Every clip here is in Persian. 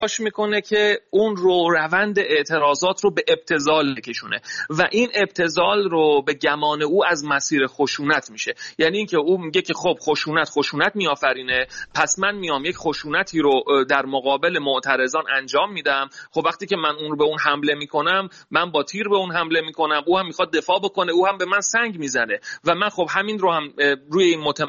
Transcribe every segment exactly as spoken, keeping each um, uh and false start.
تلاش میکنه که اون رو روند اعتراضات رو به ابتذال بکشونه و این ابتذال رو به گمان او از مسیر خشونت میشه. یعنی اینکه او میگه که خب خشونت خشونت میآفرینه، پس من میام یک خشونتی رو در مقابل معترضان انجام میدم. خب وقتی که من اون رو به اون حمله میکنم، من با تیر به اون حمله میکنم، او هم میخواد دفاع بکنه، او هم به من سنگ میزنه و من خب همین رو هم روی این متم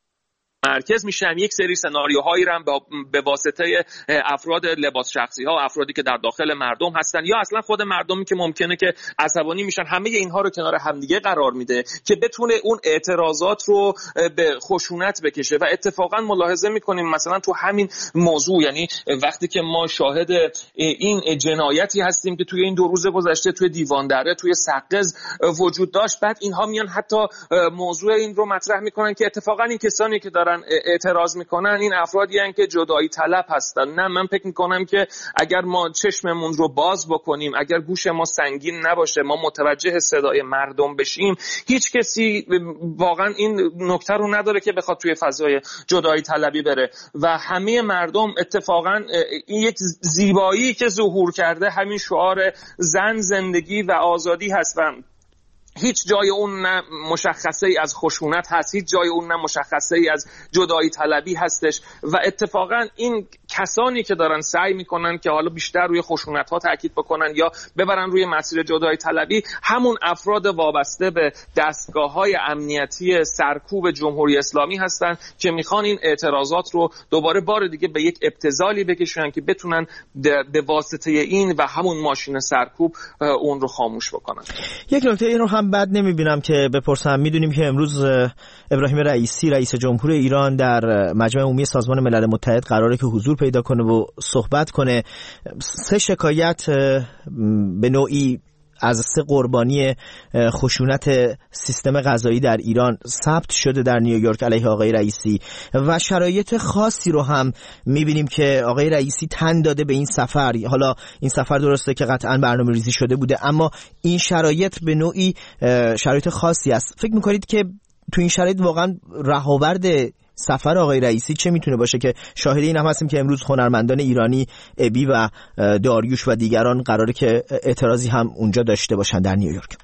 مرکز میشم. یک سری سناریوهایی رو هم به واسطه افراد لباس شخصی ها، افرادی که در داخل مردم هستن یا اصلا خود مردمی که ممکنه که عصبانی میشن، همه اینها رو کنار همدیگه قرار میده که بتونه اون اعتراضات رو به خشونت بکشه. و اتفاقا ملاحظه میکنیم مثلا تو همین موضوع، یعنی وقتی که ما شاهد این جنایتی هستیم که توی این دو روز گذشته توی دیوان دره، توی سقز وجود داشت، بعد اینها میان حتی موضوع این رو مطرح میکنن که اتفاقا این کسانی که دارن اعتراض میکنن این افرادی هستند که جدایی طلب هستن. نه، من فکر میکنم که اگر ما چشممون رو باز بکنیم، اگر گوش ما سنگین نباشه، ما متوجه صدای مردم بشیم، هیچ کسی واقعا این نکته رو نداره که بخواد توی فضای جدایی طلبی بره و همه مردم اتفاقا این یک زیبایی که ظهور کرده همین شعار زن، زندگی و آزادی هست و هیچ جای اون نه مشخصه ای از خشونت هست، هیچ جای اون نه مشخصه ای از جدایی طلبی هستش و اتفاقا این کسانی که دارن سعی میکنن که حالا بیشتر روی خشونت ها تاکید بکنن یا ببرن روی مسیر جدایی طلبی، همون افراد وابسته به دستگاه های امنیتی سرکوب جمهوری اسلامی هستن که میخوان این اعتراضات رو دوباره بار دیگه به یک ابتذالی بکشن که بتونن به واسطه این و همون ماشین سرکوب اون رو خاموش بکنن. یک نکته این رو هم بعد نمیبینم که بپرسم. میدونیم که امروز ابراهیم رئیسی رئیس جمهور ایران در مجمع عمومی سازمان ملل متحد قراره که حضور پیدا کنه و صحبت کنه. سه شکایت به نوعی از سه قربانی خشونت سیستم قضایی در ایران ثبت شده در نیویورک علیه آقای رئیسی و شرایط خاصی رو هم میبینیم که آقای رئیسی تن داده به این سفر. حالا این سفر درسته که قطعا برنامه ریزی شده بوده، اما این شرایط به نوعی شرایط خاصی است. فکر میکنید که تو این شرایط واقعا رهاورد سفر آقای رئیسی چه میتونه باشه که شاهد این هم هستیم که امروز هنرمندان ایرانی ابی و داریوش و دیگران قراره که اعتراضی هم اونجا داشته باشن در نیویورک؟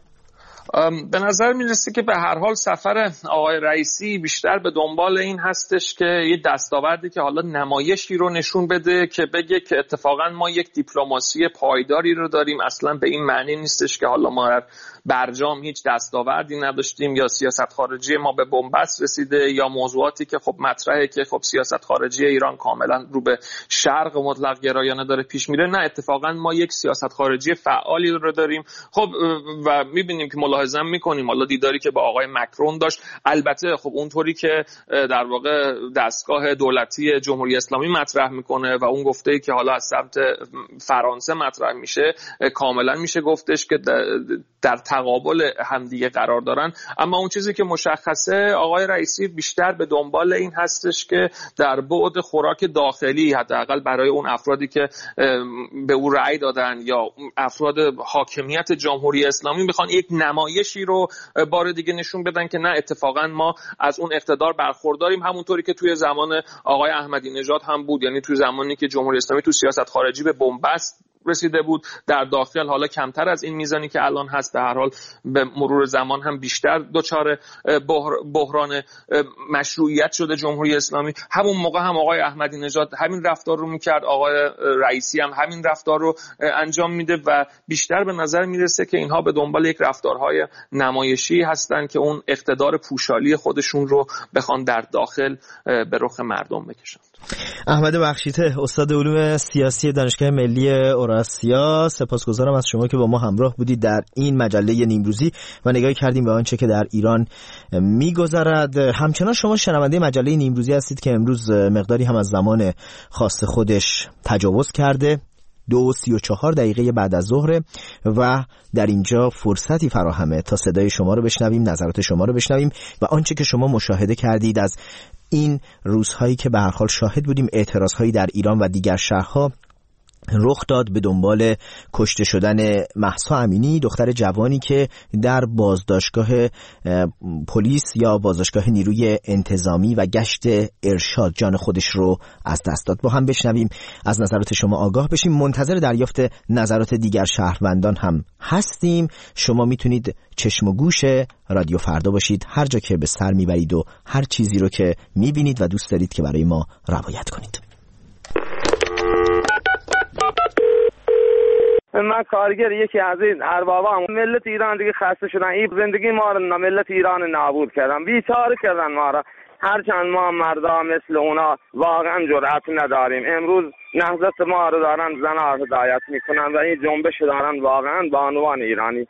به نظر میرسه که به هر حال سفر آقای رئیسی بیشتر به دنبال این هستش که یه دستاوردی که حالا نمایشی رو نشون بده که بگه که اتفاقا ما یک دیپلماسی پایداری رو داریم. اصلا به این معنی نیستش که حالا ما برجام هیچ دستاوردی نداشتیم یا سیاست خارجی ما به بنبست رسیده یا موضوعاتی که خب مطرحه که خب سیاست خارجی ایران کاملا رو به شرق مطلق گرایانه داره پیش میره. نه، اتفاقا ما یک سیاست خارجی فعالی رو داریم. خب و میبینیم که ملاحظه میکنیم حالا دیداری که با آقای مکرون داشت، البته خب اونطوری که در واقع دستگاه دولتی جمهوری اسلامی مطرح میکنه و اون گفته که حالا از سمت فرانسه مطرح میشه، کاملا میشه گفتش که در تقابل همدیگه قرار دارن. اما اون چیزی که مشخصه آقای رئیسی بیشتر به دنبال این هستش که در بعد خوراک داخلی، حداقل برای اون افرادی که به او رأی دادن یا افراد حاکمیت جمهوری اسلامی، میخوان یک نمایشی رو بار دیگه نشون بدن که نه، اتفاقا ما از اون اقتدار برخورداریم، همونطوری که توی زمان آقای احمدی نژاد هم بود. یعنی توی زمانی که جمهوری اسلامی تو سیاست خارجی به بنبست رسیده بود، در داخل حالا کمتر از این میزانی که الان هست، به هر حال به مرور زمان هم بیشتر دچار بحران مشروعیت شده جمهوری اسلامی. همون موقع هم آقای احمدی نژاد همین رفتار رو میکرد، آقای رئیسی هم همین رفتار رو انجام میده و بیشتر به نظر میرسه که اینها به دنبال یک رفتارهای نمایشی هستن که اون اقتدار پوشالی خودشون رو بخوان در داخل به رخ مردم بکشن. احمد بخشیته، استاد علوم سیاسی دانشگاه ملی اوراسیا، سپاسگزارم از شما که با ما همراه بودید در این مجله نیمروزی و نگاهی کردیم به آنچه که در ایران میگذرد. همچنان شما شنونده مجله نیمروزی هستید که امروز مقداری هم از زمان خاص خودش تجاوز کرده. دو و سی و چهار دقیقه بعد از ظهر و در اینجا فرصتی فراهمه تا صدای شما رو بشنویم، نظرات شما رو بشنویم و آنچه که شما مشاهده کردید از این روزهایی که به هر حال شاهد بودیم اعتراضهایی در ایران و دیگر شهرها رخ داد به دنبال کشته شدن مهسا امینی، دختر جوانی که در بازداشتگاه پلیس یا بازداشتگاه نیروی انتظامی و گشت ارشاد جان خودش رو از دست داد. با هم بشنویم، از نظرات شما آگاه بشیم. منتظر دریافت نظرات دیگر شهروندان هم هستیم. شما میتونید چشم و گوش رادیو فردا باشید، هر جا که به سر میبرید و هر چیزی رو که میبینید و دوست دارید که برای ما روایت کنید. من کارگر یکی از این اربابا، ملت ایران دیگه خسته شدن، این زندگی ما رو ملت ایران نابود کردن، بیچاره کردن ما را. هرچند ما مردا مثل اونا واقعا جرأت نداریم. امروز نهضت ما رو دارن زنا هدایت میکنن و این جنبش دارن واقعا بانوان ایرانی.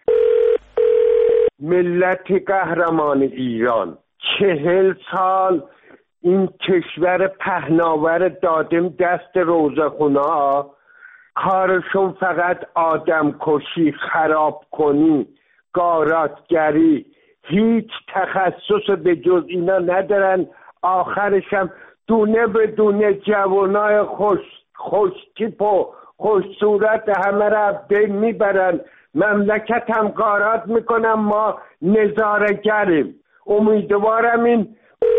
ملت قهرمان ایران، چهل سال این کشور پهناور دادیم دست روزخونا، کارشون فقط آدم کشی، خراب کنی، غارتگری، هیچ تخصص به جز اینا ندارن. آخرش هم دونه به دونه جوانای خوش خوش تیپ و خوش صورت همه را بین میبرن، مملکت هم غارت میکنن، ما نظاره‌گریم. امیدوارم این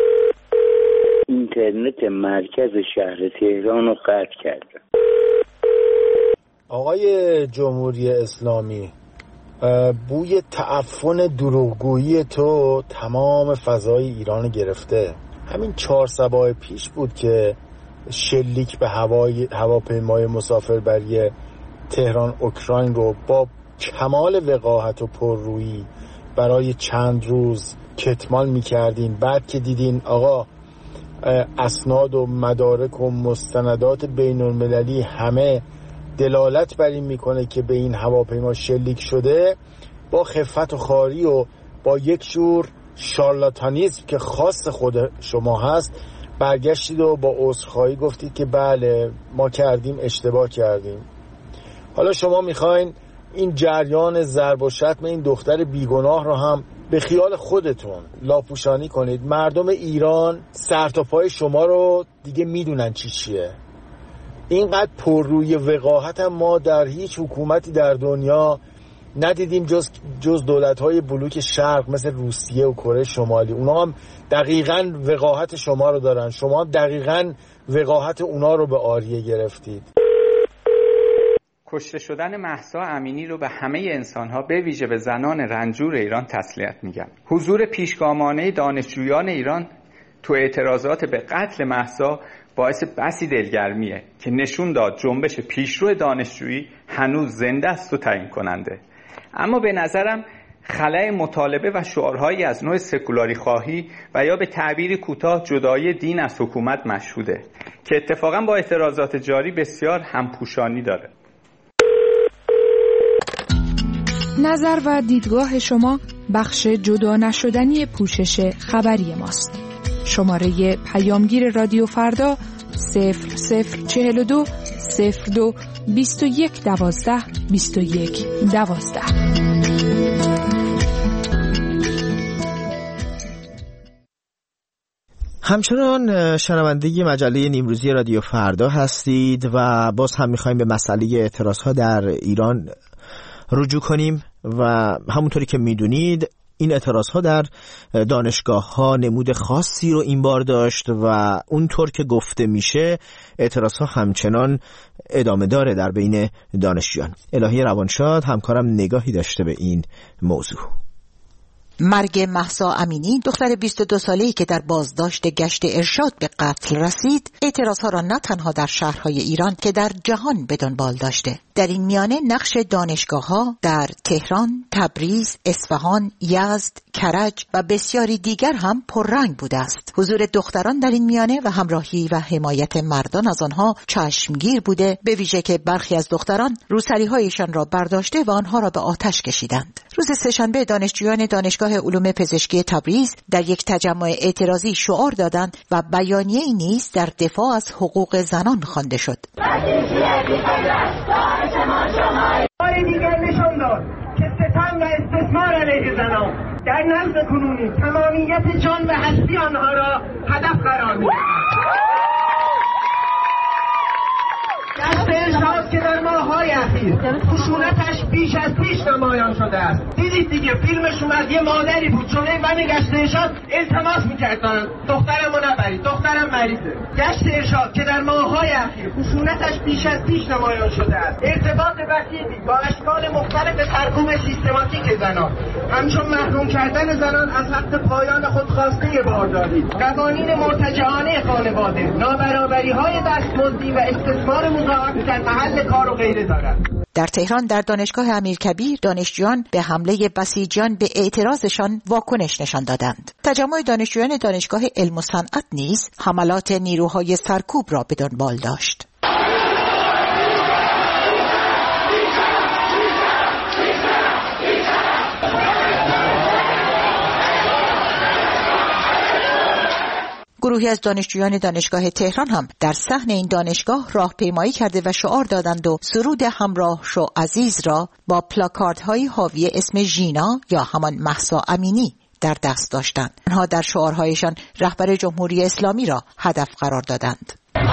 اینترنت مرکز شهر تهران رو قطع کرده. آقای جمهوری اسلامی، بوی تعفن دروغگویی تو تمام فضای ایران گرفته. همین چهار سباه پیش بود که شلیک به هوای هواپیمای مسافربری تهران اوکراین رو با کمال وقاحت و پررویی برای چند روز کتمان می‌کردین. بعد که دیدین آقا اسناد و مدارک و مستندات بین‌المللی همه دلالت بر این میکنه که به این هواپیما شلیک شده، با خفت و خواری و با یک جور شارلاتانیسم که خاص خود شما هست برگشتید و با عذرخواهی گفتید که بله ما کردیم، اشتباه کردیم. حالا شما میخواین این جریان ضرب و شتم این دختر بیگناه رو هم به خیال خودتون لاپوشانی کنید. مردم ایران سر تا پای شما رو دیگه میدونن چی چیه. اینقدر پررویی وقاحت هم ما در هیچ حکومتی در دنیا ندیدیم جز جز دولت‌های بلوک شرق مثل روسیه و کره شمالی. اونا هم دقیقاً وقاحت شما رو دارن، شما هم دقیقاً وقاحت اونا رو به آریه گرفتید. کشته شدن مهسا امینی رو به همه انسان‌ها به ویژه به زنان رنجور ایران تسلیت میگم. حضور پیشگامانه دانشجویان ایران تو اعتراضات به قتل مهسا باعث بسی دلگرمیه که نشون داد جنبش پیشرو دانشجویی هنوز زنده است و تعیین کننده. اما به نظرم خلأ مطالبه و شعارهایی از نوع سکولاری خواهی و یا به تعبیر کوتاه جدایی دین از حکومت مشهوده که اتفاقا با اعتراضات جاری بسیار همپوشانی داره. نظر و دیدگاه شما بخش جدا نشدنی پوشش خبری ماست. شماره پیامگیر رادیو فردا صفر صفر چهل و دو صفر دو بیست و یک دوازده بیست و یک دوازده. همچنان شنونده مجله نیمروزی رادیو فردا هستید و باز هم میخوایم به مسئله اعتراضها در ایران رجوع کنیم و همونطوری که میدونید این اعتراضها در دانشگاه‌ها نمود خاصی رو این بار داشت و اونطور که گفته میشه اعتراضها همچنان ادامه داره در بین دانشجویان. الهی روانشاد همکارم نگاهی داشته به این موضوع. مرگ مهسا امینی، دختر بیست و دو ساله‌ای که در بازداشت گشت ارشاد به قتل رسید، اعتراضها را نه تنها در شهرهای ایران که در جهان به دنبال داشته. در این میانه نقش دانشگاه‌ها در تهران، تبریز، اصفهان، یزد، کرج و بسیاری دیگر هم پررنگ بوده است. حضور دختران در این میانه و همراهی و حمایت مردان از آنها چشمگیر بوده، به ویژه که برخی از دختران روسری‌هایشان را برداشته و آنها را به آتش کشیدند. روز سه‌شنبه دانشجویان دانشگاه علوم پزشکی تبریز در یک تجمع اعتراضی شعار دادند و بیانیه‌ای نیز در دفاع از حقوق زنان خوانده شد. باری دیگر نشان داد که ستم و استثمار علیه زنان در نظم کنونی تمامیت جان و هستی آنها را هدف قرار می‌دهد. دست ارشاد که در اخیر خشونتش بیش از پیش نمایان شده است. دیدید دیگه فیلمش اومد، یه مادری بود جلوی من گشت ارشاد التماس میکرد دخترمو نبرید، دخترم مریضه. گشت ارشاد که در ماه‌های اخیر خشونتش بیش از پیش نمایان شده است، ارتباط وسیعی با اشکال مختلف ترکوب سیستماتیک زنان، همچون محروم کردن زنان از حق پایان خودخواسته بارداری، قوانین مرتجعانه خانواده، نابرابری‌های دستمزدی و استثمار مضاعف در محل کار و غیره دارد. در تهران در دانشگاه امیرکبیر دانشجویان به حمله بسیجیان به اعتراضشان واکنش نشان دادند. تجمع دانشجویان دانشگاه علم و صنعت نیز حملات نیروهای سرکوب را به دنبال داشت. گروهی از دانشجویان دانشگاه تهران هم در صحن این دانشگاه راهپیمایی کرده و شعار دادند و سرود همراه شو عزیز را با پلاکاردهای حاوی اسم ژینا یا همان مهسا امینی در دست داشتند. آنها در شعارهایشان رهبر جمهوری اسلامی را هدف قرار دادند.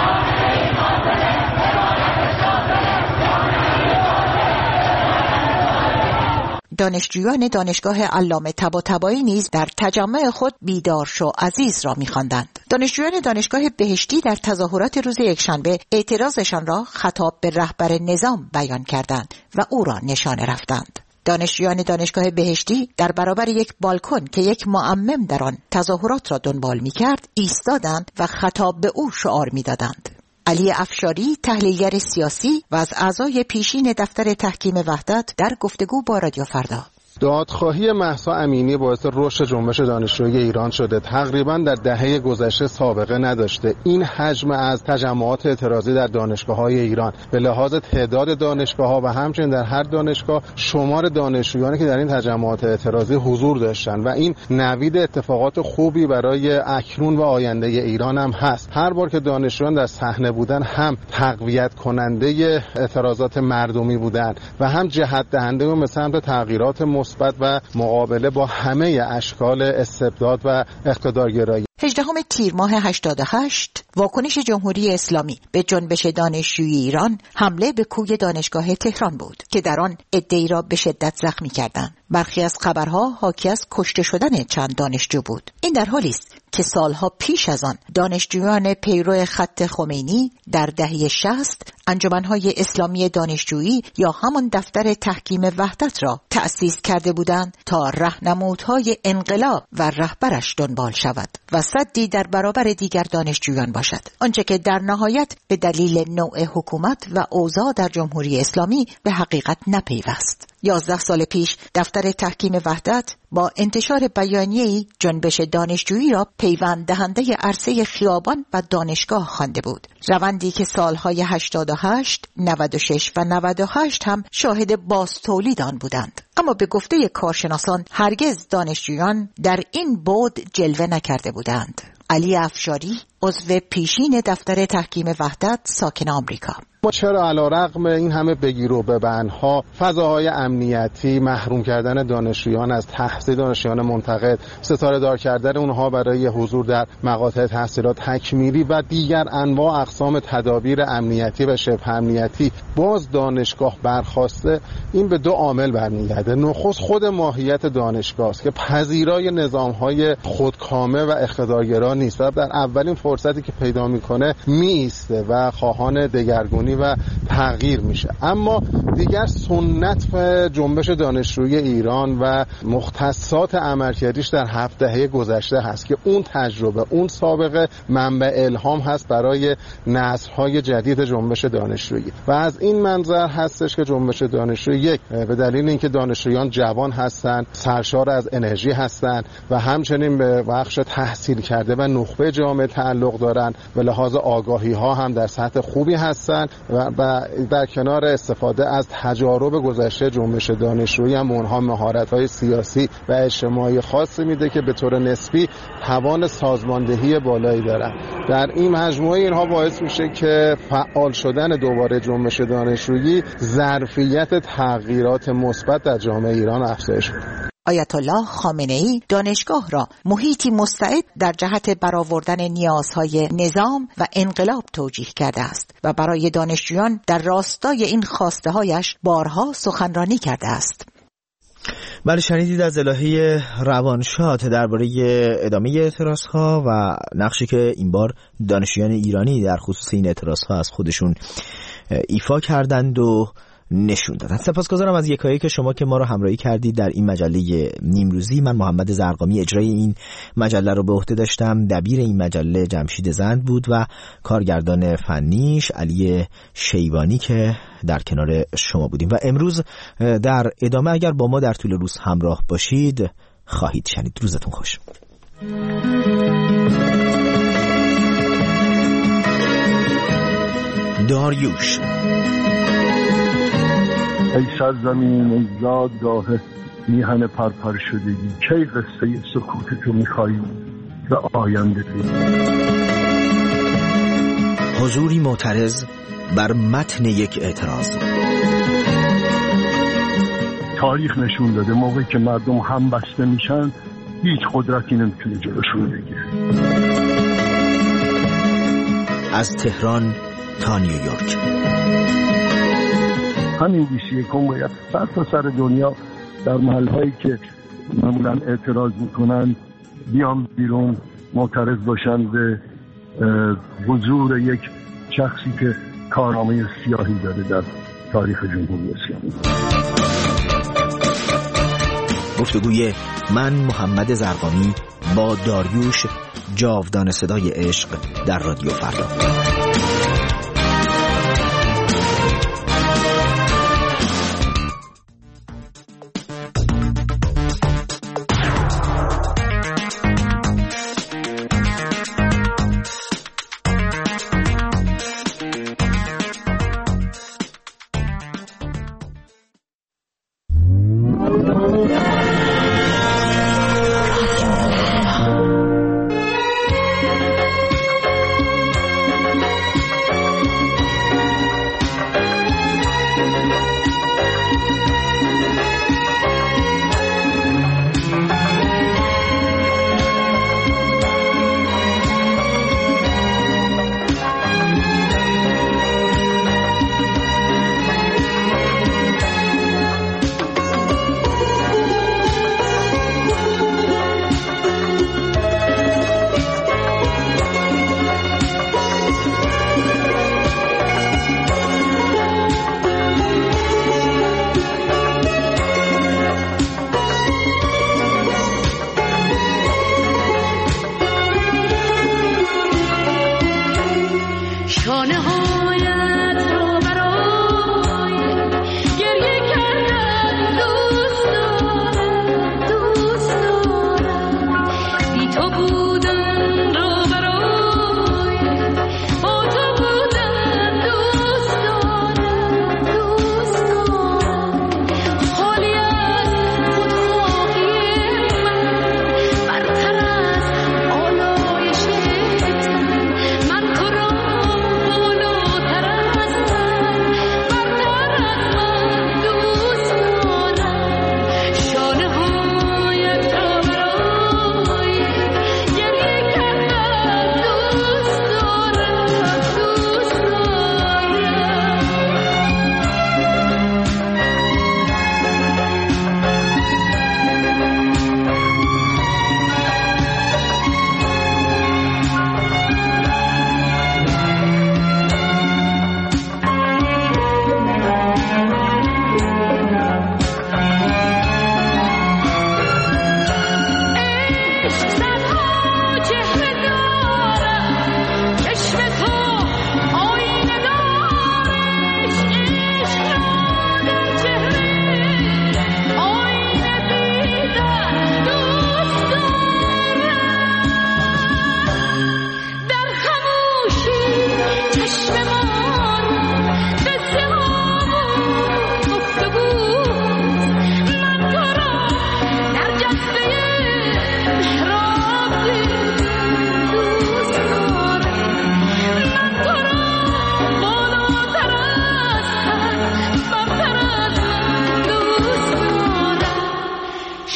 دانشجویان دانشگاه علامه طباطبایی نیز در تجمع خود بیدار شو عزیز را می‌خواندند. دانشجویان دانشگاه بهشتی در تظاهرات روز یکشنبه اعتراضشان را خطاب به رهبر نظام بیان کردند و او را نشانه رفتند. دانشجویان دانشگاه بهشتی در برابر یک بالکن که یک معمم در آن تظاهرات را دنبال می‌کرد ایستادند و خطاب به او شعار می‌دادند. علی افشاری تحلیلگر سیاسی و از اعضای پیشین دفتر تحکیم وحدت در گفتگو با رادیو فردا: دادخواهی مهسا امینی باعث رشد جنبش دانشجویی ایران شده. تقریبا در دهه گذشته سابقه نداشته. این حجم از تجمعات اعتراضی در دانشگاه‌های ایران به لحاظ تعداد دانشگاه‌ها و همچنین در هر دانشگاه شمار دانشجویانی که در این تجمعات اعتراضی حضور داشتن و این نوید اتفاقات خوبی برای اکنون و آینده ایران هم هست. هر بار که دانشجویان در صحنه بودن هم تقویت کننده اعتراضات مردمی بودن و هم جهت دهنده به سمت تغییرات مثبت و مقابله با همه اشکال استبداد و اقتدارگرایی. هجدهم تیر ماه هشتاد و هشت واکنش جمهوری اسلامی به جنبش دانشجویی ایران حمله به کوی دانشگاه تهران بود که در آن عده‌ای را به شدت زخمی کردند. برخی از خبرها حاکی از کشته شدن چند دانشجو بود. این در حالی است که سالها پیش از آن دانشجویان پیرو خط خمینی در دهه شصت انجمن‌های اسلامی دانشجویی یا همان دفتر تحکیم وحدت را تأسیس کرده بودند تا راهنمودهای انقلاب و رهبرش دنبال شود و صدی در برابر دیگر دانشجویان باشد، آنچه که در نهایت به دلیل نوع حکومت و اوضاع در جمهوری اسلامی به حقیقت نپیوست. یازده سال پیش دفتر تحکیم وحدت با انتشار بیانیه‌ای جنبش دانشجویی را پیوند دهنده عرصه خیابان و دانشگاه خوانده بود. روندی که سالهای هشتاد و هشت، نود و شش و نود و هشت هم شاهد بازتولید آن بودند. اما به گفته کارشناسان هرگز دانشجویان در این بعد جلوه نکرده بودند. علی افشاری عضو پیشین دفتر تحکیم وحدت ساکن آمریکا: ما چرا علیرغم این همه بگیر و ببندها، فضاهای امنیتی، محروم کردن دانشجویان از تحصیل، دانشجویان منتقد، ستاره دار کردن اونها برای حضور در مقاطع تحصیلات تکمیلی و دیگر انواع اقسام تدابیر امنیتی و شبه امنیتی باز دانشگاه برخواسته، این به دو عامل برمیگرده. نخست خود ماهیت دانشگاه است که پذیرای نظام‌های خودکامه و اقتدارگرا نیست و در اولین فرصتی که پیدا میکنه میایسته و خواهان دگرگونی و تغییر میشه. اما دیگر سنت و جنبش دانشجویی ایران و مختصات عملکردیش در هفت دهه گذشته هست که اون تجربه، اون سابقه منبع الهام هست برای نسل‌های جدید جنبش دانشجویی و از این منظر هستش که جنبش دانشجویی یک به دلیل اینکه دانشجویان جوان هستند، سرشار از انرژی هستند و همچنین به بخش تحصیل کرده و نخبه جامعه تعلق دارند و لحاظ آگاهی ها هم در سطح خوبی هستند و در کنار استفاده از تجارب گذشته جنبش دانشجویی هم اونها مهارت‌های سیاسی و اجتماعی خاصی میده که به طور نسبی توان سازماندهی بالایی دارن. در این مجموعه اینها باعث میشه که فعال شدن دوباره جنبش دانشجویی ظرفیت تغییرات مثبت در جامعه ایران افزایش بده. آیت الله خامنه‌ای دانشگاه را محیطی مستعد در جهت برآوردن نیازهای نظام و انقلاب توجیه کرده است و برای دانشجویان در راستای این خواسته‌هایش بارها سخنرانی کرده است. بله، شنیدید از الهه روانشاد درباره ادامه اعتراضها و نقشی که این بار دانشجویان ایرانی در خصوص این اعتراضها از خودشون ایفا کردند و نشون دادن. سپاسگزارم از یکایی که شما که ما رو همراهی کردید در این مجله نیمروزی. من محمد زرقامی اجرای این مجله رو به عهده داشتم. دبیر این مجله جمشید زند بود و کارگردان فنیش علی شیبانی که در کنار شما بودیم. و امروز در ادامه اگر با ما در طول روز همراه باشید خواهید شنید. روزتون خوش. داریوش. ای سرزمین، ای زادگاه میهن پرپر شدگی، کی قصه سکوت تو میخوایی و آینده بی؟ حضوری معترض بر متن یک اعتراض. تاریخ نشون داده موقعی که مردم هم بسته میشن هیچ قدرتی نمیتونه جلوشون بگیره. از تهران تا نیویورک. همین بیست و یکم باید سر تا سر دنیا در محلهایی که معمولا اعتراض میکنن بیان بیرون معترض باشن به حضور یک شخصی که کارنامه سیاهی داره در تاریخ جمهوری اسلامی. گفتگوی من محمد زرقامی با داریوش، جاودان صدای عشق در رادیو فردا.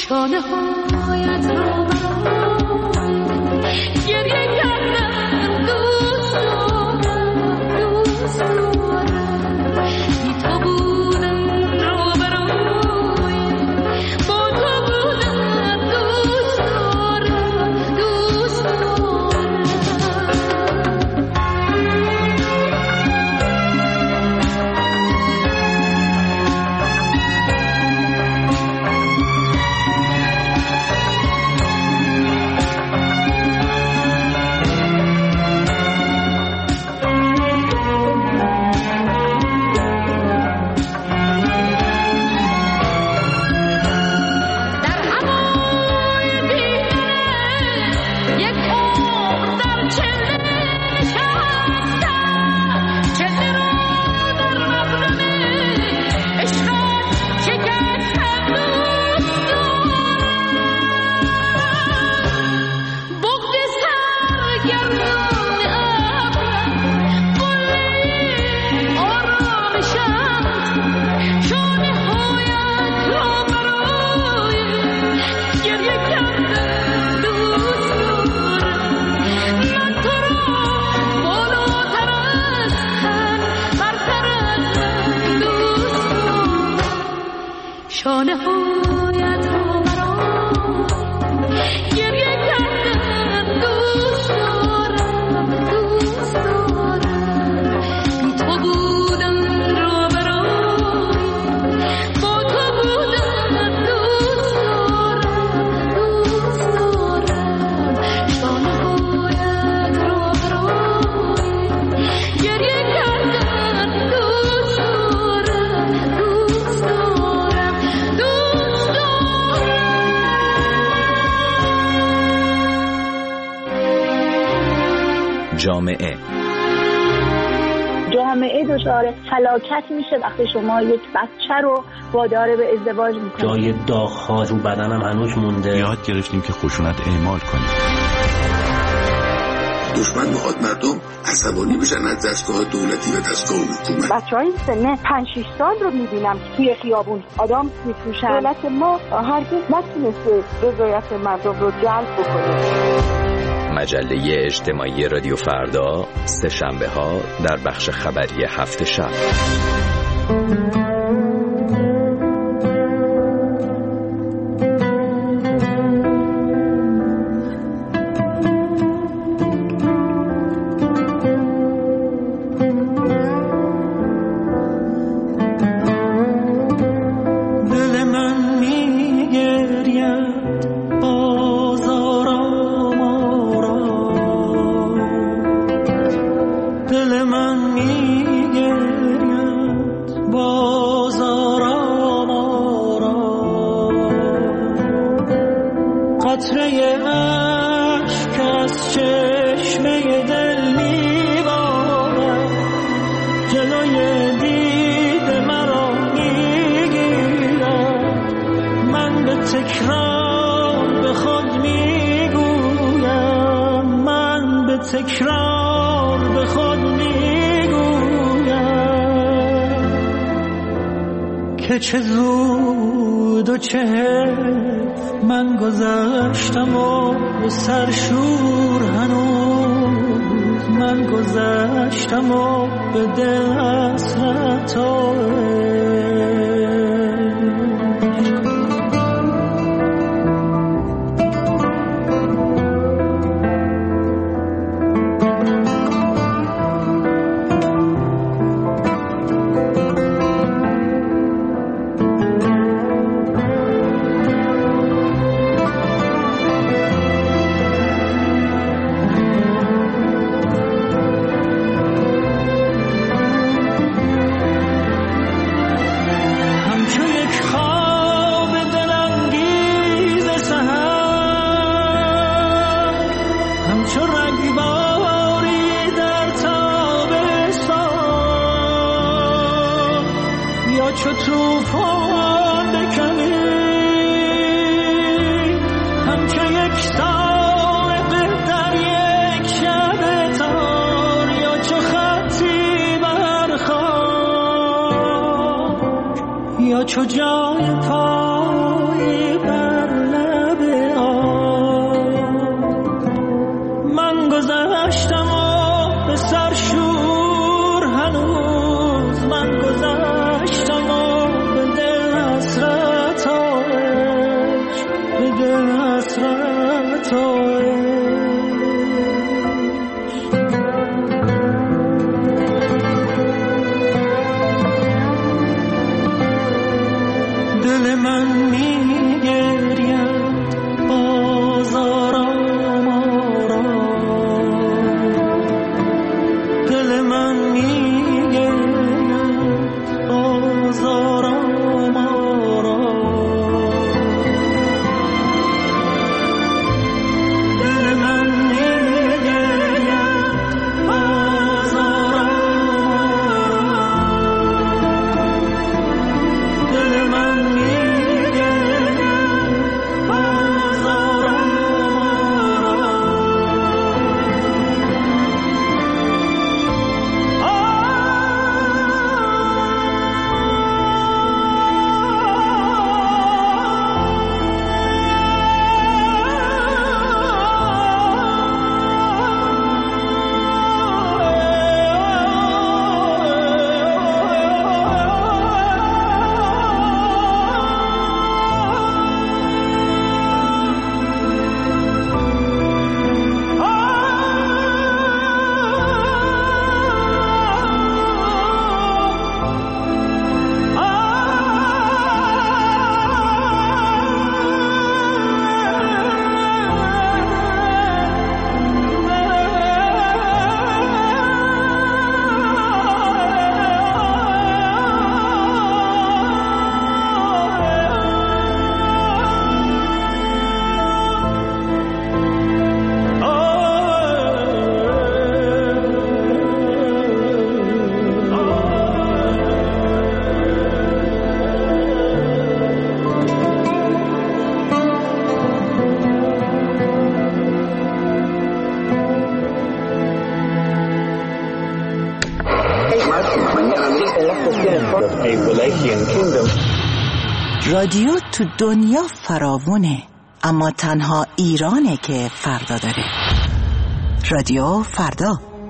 شانه هایت رو گریه کردم دوست دارم دوست دارم بی تو بودم رو برای با تو بودم دوست دارم دوست دارم شانه هایت رو برام گریه کردم دوست دارم دوست دارم بی تو بودم رو برای با تو بودم دوست دارم دوست دارم شانه هایت رو برام گریه کردم دوست دارم دوست دارم جامعه جامعه دچار فلاکت میشه وقتی شما یک بچه رو وادار به ازدواج میکنید. جای داغ‌ها رو بدنم هنوز مونده. یاد گرفتیم که خشونت اعمال کنیم. دشمن میخواد مردم عصبانی بشن از دستگاه دولتی و دستگاه حکومت. بچهای سن پنج شش سال رو میبینم توی خیابون آدم میفروشن. دولت ما هرگز نتونسته رضایت مردم رو جلب بکنه. مجله اجتماعی رادیو فردا سه شنبه ها در بخش خبری هفت شب. که چه زود و چه حیف من گذشتم و سرشور هنوز من گذشتم و به دل حسرت و چو جای پای بر رادیو تو دنیا فراوونه، اما تنها ایرانه که فردا داره. رادیو فردا.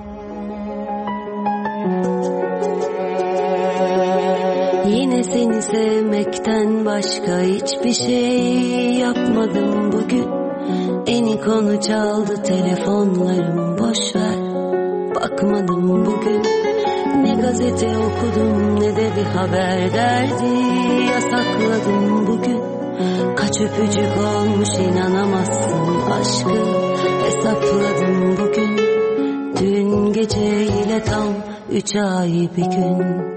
Yine seni sevmekten başka hiçbir şey yapmadım bugün. Eni konu çaldı telefonlarım, boşver, bakmadım bugün. Ne gazete okudum ne de bir haber derdi, yasakladım bugün. Kaç öpücük olmuş inanamazsın, aşkı hesapladım bugün. Dün geceyle tam üç ay bir gün.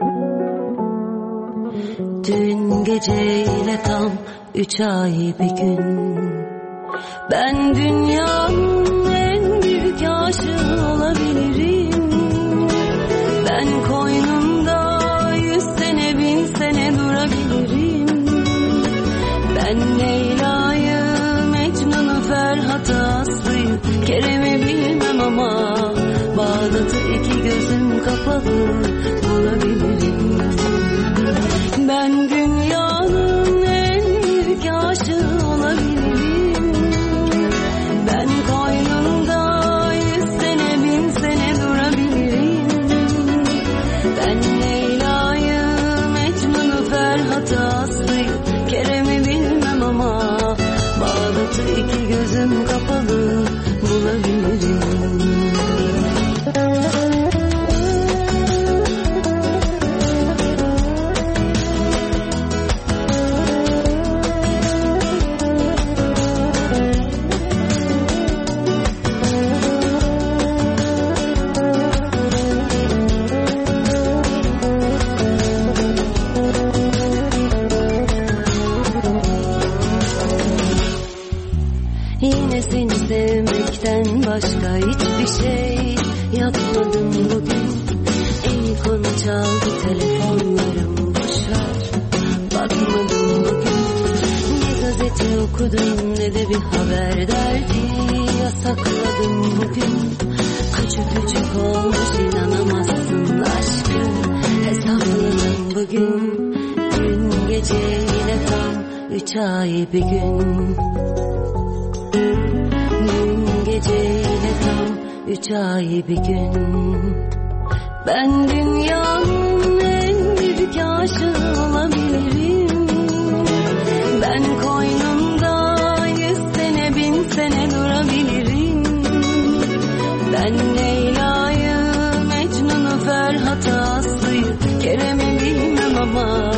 Dün geceyle tam üç ay bir gün. Ben dünyanın en büyük aşığı olabilirim. Ben koynunda yüz sene bin sene durabilirim. Ben Leyla'yı, Mecnun'u, Ferhat'ı, Aslı'yı, Kerem'i bilmem ama Bağdat'ı iki gözüm kapalı bulabilirim. Ben dünyanın en büyük aşığı olabilirim. Ben koynunda yüz sene bin sene durabilirim. Ben Leyla'yı, Mecnun'u, Ferhat'ı, Aslı'yı, Kerem'i bilmem ama Bağdat'ı iki gözüm kapalı bulabilirim. Yine seni sevmekten başka hiçbir şey yapmadım bugün. En konu çaldı telefonlarım, boşver, bakmadım bugün. Ne gazete okudum ne de bir haber derdi, yasakladım bugün. Kaç öpücük olmuş inanamazsın, aşkım hesapladım bugün. Dün gece yine tam üç ay bir gün. Dün geceyle tam üç ay bir gün. Ben dünyanın en büyük aşığı